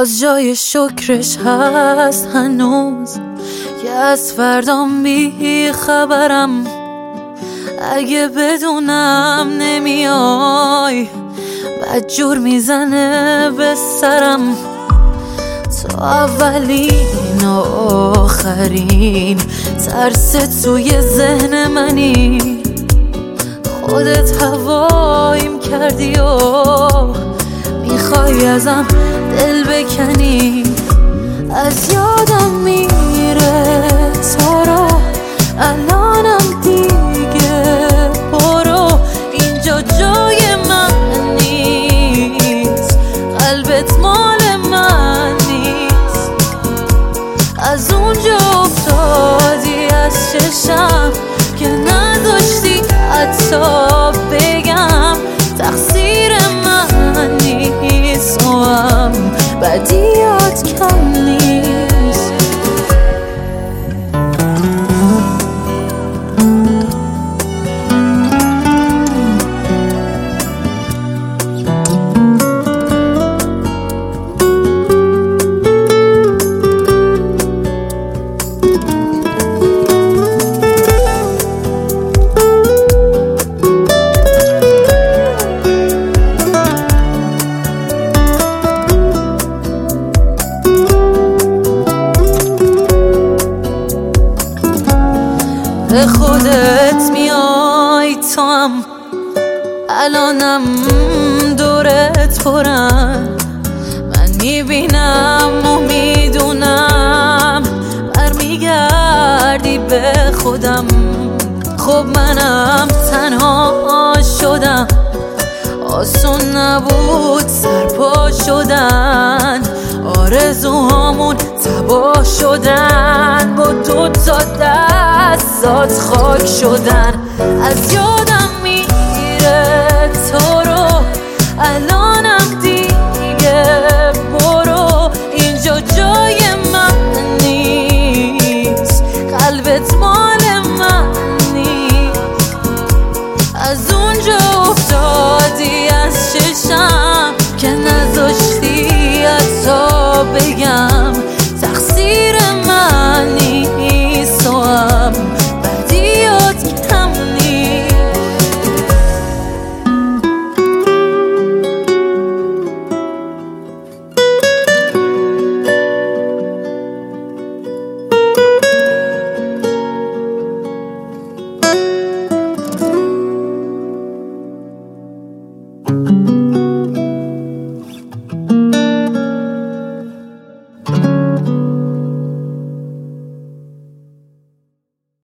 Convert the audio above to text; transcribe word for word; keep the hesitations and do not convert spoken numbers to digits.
باز جای شکرش هست هنوز که از فردام بی خبرم. اگه بدونم نمیای بد جور میزنه به سرم. تو اولین و آخرین ترس توی ذهن منی. خودت هوایم کردی و میخوای ازم دل بکنی. از یادم میره تو رو الانم دیگه برو. اینجا جای من نیست، قلبت مال من نیست. از اونجا افتادی از چشم که نداشتی حتی بگم تقصیر من نیست. تو هم بدیات کم نیست. به خودت میای تو هم الانم دورت پرن. من میبینم و میدونم برمیگردی به خودم. خب منم تنها شدم، آسون نبود سرپا شدن. آرزوهامون تباه شدن، با دو تا دستات خاک شدن. از یادم میره تو رو الانم دیگه برو. اینجا جای من نیست، قلبت مال من نیست. از اونجا افتادی از چشم که نذاشتی حتی بگم تقصیر من نیست. تو هم بدیات کم نیست. thank you